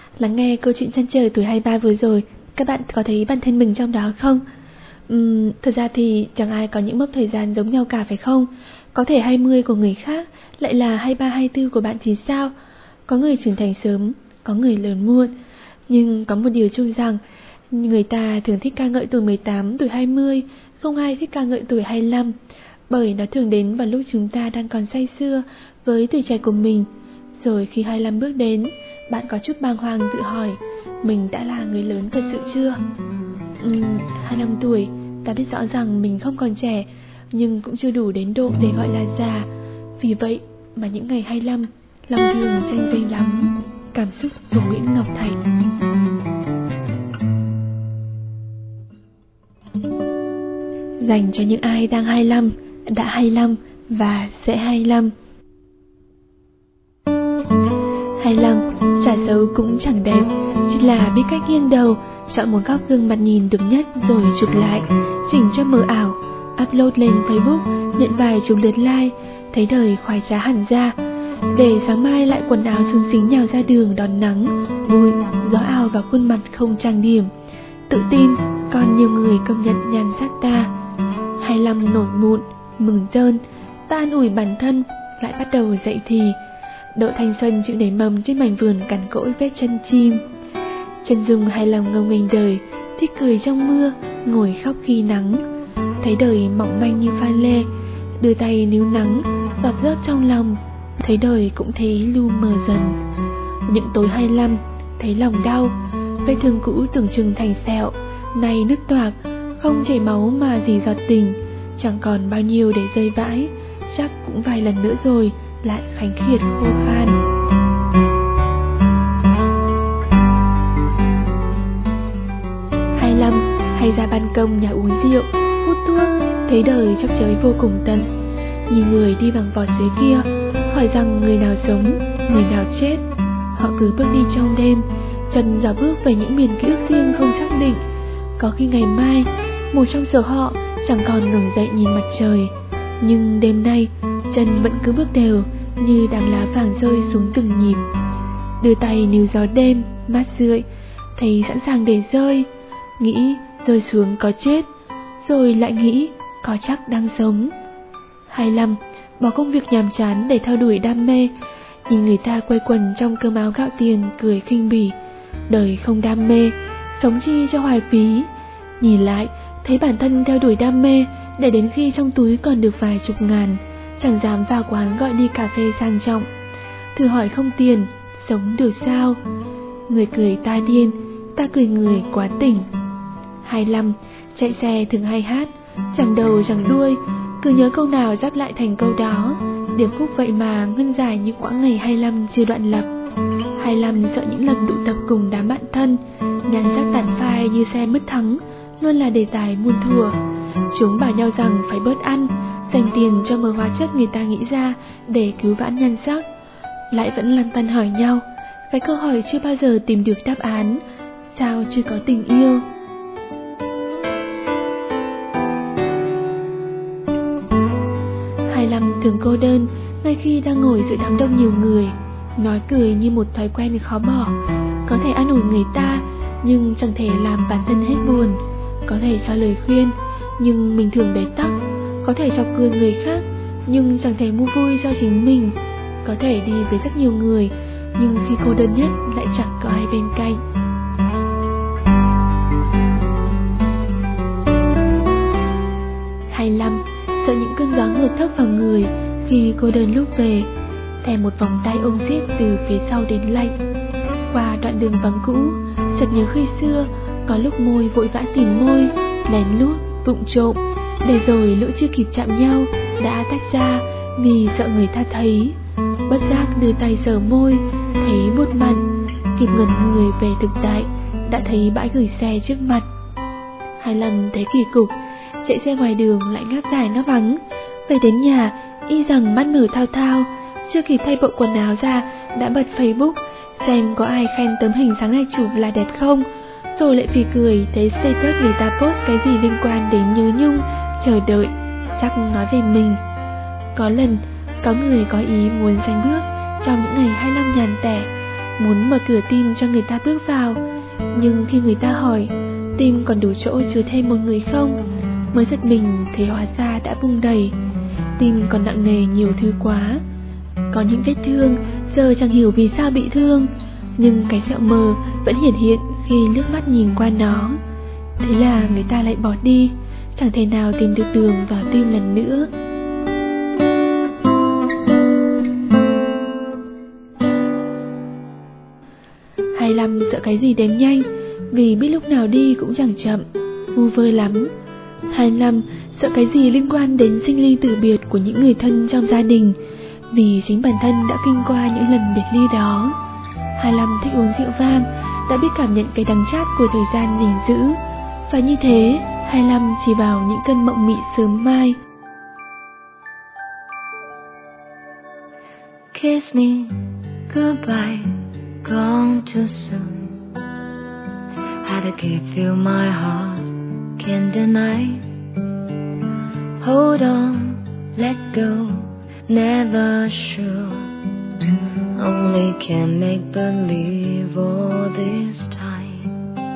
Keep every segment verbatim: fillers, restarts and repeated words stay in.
Lắng nghe câu chuyện chăn trở tuổi hai mươi ba vừa rồi, các bạn có thấy bản thân mình trong đó không? Uhm, thật ra thì chẳng ai có những mốc thời gian giống nhau cả phải không? Có thể hai mươi của người khác lại là hai mươi ba, hai mươi tư của bạn thì sao? Có người trưởng thành sớm, có người lớn muộn. Nhưng có một điều chung rằng, người ta thường thích ca ngợi tuổi mười tám, tuổi hai mươi, không ai thích ca ngợi tuổi hai mươi lăm. Bởi nó thường đến vào lúc chúng ta đang còn say sưa với tuổi trẻ của mình. Rồi khi hai mươi lăm bước đến, bạn có chút bàng hoàng tự hỏi, mình đã là người lớn thật sự chưa? Uhm, hai mươi lăm tuổi, ta biết rõ rằng mình không còn trẻ, nhưng cũng chưa đủ đến độ để gọi là già. Vì vậy mà những ngày hai mươi lăm, lòng thường chênh vênh lắm. Cảm xúc của Nguyễn Ngọc Thành. Dành cho những ai đang hai mươi lăm, đã hai mươi lăm và sẽ hai mươi lăm. hai mươi lăm, chả xấu cũng chẳng đẹp, chỉ là biết cách nghiêng đầu, chọn một góc gương mặt nhìn đúng nhất rồi chụp lại, chỉnh cho mờ ảo, upload lên Facebook, nhận vài chục lượt like, thấy đời khoái trá hẳn ra. Để sáng mai lại quần áo xúng xính nhào ra đường đón nắng, bụi, gió ào vào khuôn mặt không trang điểm. Tự tin, còn nhiều người công nhận nhan sắc ta. hai mươi lăm nổi mụn, mừng rơn, ta an ủi bản thân, lại bắt đầu dậy thì. Độ thanh xuân chịu nảy mầm trên mảnh vườn cằn cỗi vết chân chim. Chân dung hai mươi lăm ngông nghênh đời, thích cười trong mưa, ngồi khóc khi nắng. Thấy đời mỏng manh như pha lê, đưa tay níu nắng, giọt rớt trong lòng. Thấy đời cũng thế lu mờ dần. Những tối hai mươi lăm, thấy lòng đau, vết thương cũ tưởng chừng thành sẹo, nay nứt toạc, không chảy máu mà dì giọt tình. Chẳng còn bao nhiêu để rơi vãi, chắc cũng vài lần nữa rồi lại khánh khiệt khô khan. hai mươi lăm, hay ra ban công nhà uống rượu, hút thuốc, thấy đời chốc chới vô cùng tận. Nhìn người đi bằng vò dưới kia, hỏi rằng người nào sống, người nào chết. Họ cứ bước đi trong đêm, chân dạo bước về những miền ký ức riêng không xác định. Có khi ngày mai, một trong số họ chẳng còn ngẩng dậy nhìn mặt trời, nhưng đêm nay chân vẫn cứ bước đều như đám lá vàng rơi xuống từng nhịp. Đưa tay níu gió đêm mát rượi, thấy sẵn sàng để rơi. Nghĩ rơi xuống có chết, rồi lại nghĩ có chắc đang sống. hai mươi lăm, bỏ công việc nhàm chán để theo đuổi đam mê. Nhìn người ta quây quần trong cơm áo gạo tiền cười khinh bỉ. Đời không đam mê, sống chi cho hoài phí. Nhìn lại thấy bản thân theo đuổi đam mê, để đến khi trong túi còn được vài chục ngàn, chẳng dám vào quán gọi ly cà phê sang trọng. Thử hỏi không tiền, sống được sao? Người cười ta điên, ta cười người quá tỉnh. hai mươi lăm, chạy xe thường hay hát, chẳng đầu chẳng đuôi, cứ nhớ câu nào ráp lại thành câu đó. Điệp khúc vậy mà ngân dài những quãng ngày hai mươi lăm chưa đoạn lập. hai mươi lăm sợ những lần tụ tập cùng đám bạn thân, nhan sắc tàn phai như xe mất thắng, luôn là đề tài muôn thuở. Chúng bảo nhau rằng phải bớt ăn, dành tiền cho mớ hóa chất người ta nghĩ ra để cứu vãn nhan sắc. Lại vẫn lăn tăn hỏi nhau, cái câu hỏi chưa bao giờ tìm được đáp án: sao chưa có tình yêu? hai mươi lăm thường cô đơn, ngay khi đang ngồi giữa đám đông nhiều người. Nói cười như một thói quen khó bỏ. Có thể an ủi người ta, nhưng chẳng thể làm bản thân hết buồn. Có thể cho lời khuyên, nhưng mình thường bế tắc. Có thể chọc cười người khác, nhưng chẳng thể mua vui cho chính mình. Có thể đi với rất nhiều người, nhưng khi cô đơn nhất lại chẳng có ai bên cạnh. hai mươi lăm, sợ những cơn gió ngược thốc vào người khi cô đơn lúc về. Thèm một vòng tay ôm siết từ phía sau đến lạnh. Qua đoạn đường vắng cũ, chợt nhớ khi xưa, có lúc môi vội vã tìm môi, lén lút, vụng trộm, để rồi lỡ chưa kịp chạm nhau đã tách ra vì sợ người ta thấy. Bất giác đưa tay sờ môi, thấy buốt mặn, kịp ngẩn người về thực tại, đã thấy bãi gửi xe trước mặt. hai mươi lăm thấy kỳ cục, chạy xe ngoài đường lại ngáp dài ngáp vắng. Về đến nhà, y rằng mắt mở thao thao, chưa kịp thay bộ quần áo ra đã bật Facebook xem có ai khen tấm hình sáng nay chụp là đẹp không, rồi lại phì cười thấy status người ta post cái gì liên quan đến nhớ nhung, chờ đợi, chắc nói về mình. Có lần có người có ý muốn giành bước trong những ngày hai mươi lăm nhàn tẻ, muốn mở cửa tim cho người ta bước vào. Nhưng khi người ta hỏi tim còn đủ chỗ chứa thêm một người không, mới giật mình thấy hóa ra đã bung đầy. Tim còn nặng nề nhiều thứ quá. Có những vết thương giờ chẳng hiểu vì sao bị thương, nhưng cái sẹo mờ vẫn hiển hiện khi liếc mắt nhìn qua nó. Thế là người ta lại bỏ đi, chẳng thể nào tìm được đường vào tim lần nữa. hai lăm sợ cái gì đến nhanh, vì biết lúc nào đi cũng chẳng chậm, vu vơ lắm. hai lăm sợ cái gì liên quan đến sinh ly tử biệt của những người thân trong gia đình, vì chính bản thân đã kinh qua những lần biệt ly đó. hai lăm thích uống rượu vang, đã biết cảm nhận cái đắng chát của thời gian gìn giữ, và như thế hai lăm chỉ vào những cơn mộng mị sớm mai. Kiss me goodbye, gone too soon. Had to give you my heart, can't deny. Hold on, let go, never sure. Only can make believe all this time.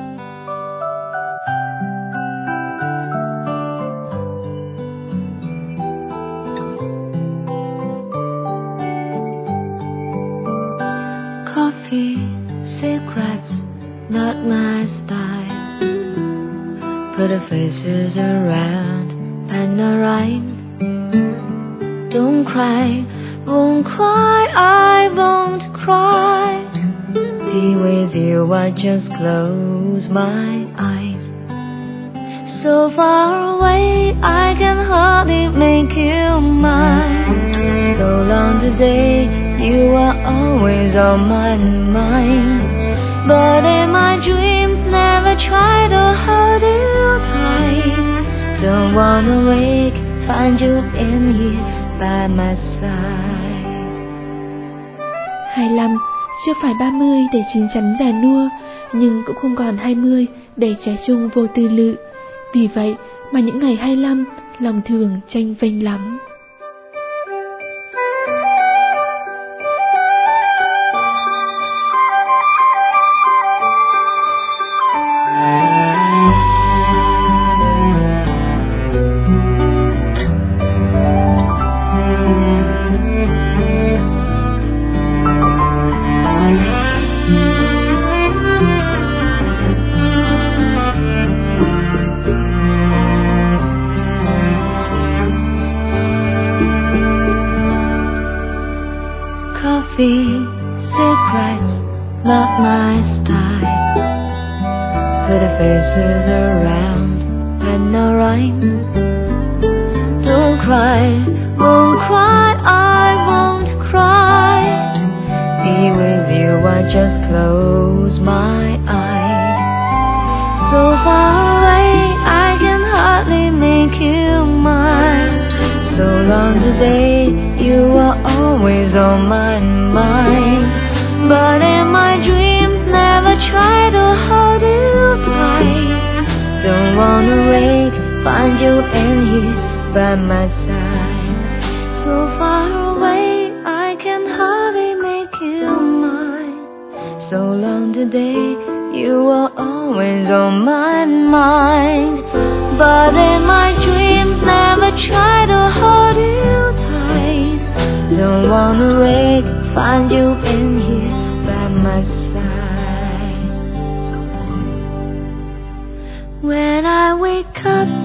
Coffee, cigarettes, not my style. Put the faces around and around. Don't cry, won't cry, I won't cry. Be with you, I just close my eyes. So far away, I can hardly make you mine. So long today, you are always on my mind. But in my dreams, never try to hold you tight. Don't wanna wake, find you in here by my side. hai lăm chưa phải ba mươi để chín chắn già nua, nhưng cũng không còn hai mươi để trẻ trung vô tư lự. Vì vậy mà những ngày hai lăm, lòng thường tranh vênh lắm. Coffee, cigarettes, not my style. Put the faces around and no rhyme. Don't cry, won't cry, I won't cry. Be with you, I just close my eyes. So far away, I can hardly make you mine. So long today, you are always on my mind. But in my dreams, never try to hold you tight. Don't wanna wake, find you in here by my side. So far away, I can hardly make you mine. So long today, you are always on my mind. But in my dreams, never try to hold you tight. Don't wanna wake, find you in here by my side. When I wake up